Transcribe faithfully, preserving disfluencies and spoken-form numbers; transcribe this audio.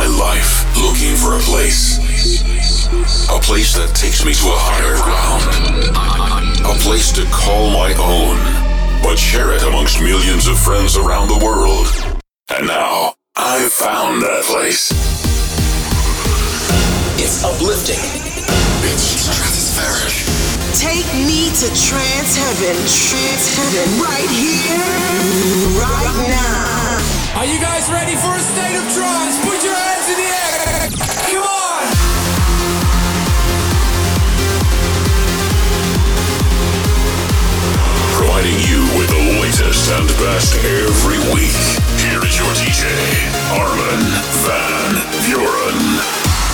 life looking for a place. A place that takes me to a higher ground. A place to call my own, but share it amongst millions of friends around the world. And now, I've found that place. It's uplifting. It's stratospheric. Take me to trance heaven, trance heaven, right here, right now. Are you guys ready for a state of trance? Put your hands in the air. Come on. Providing you with the latest and best every week. Here is your D J, Armin van Buuren.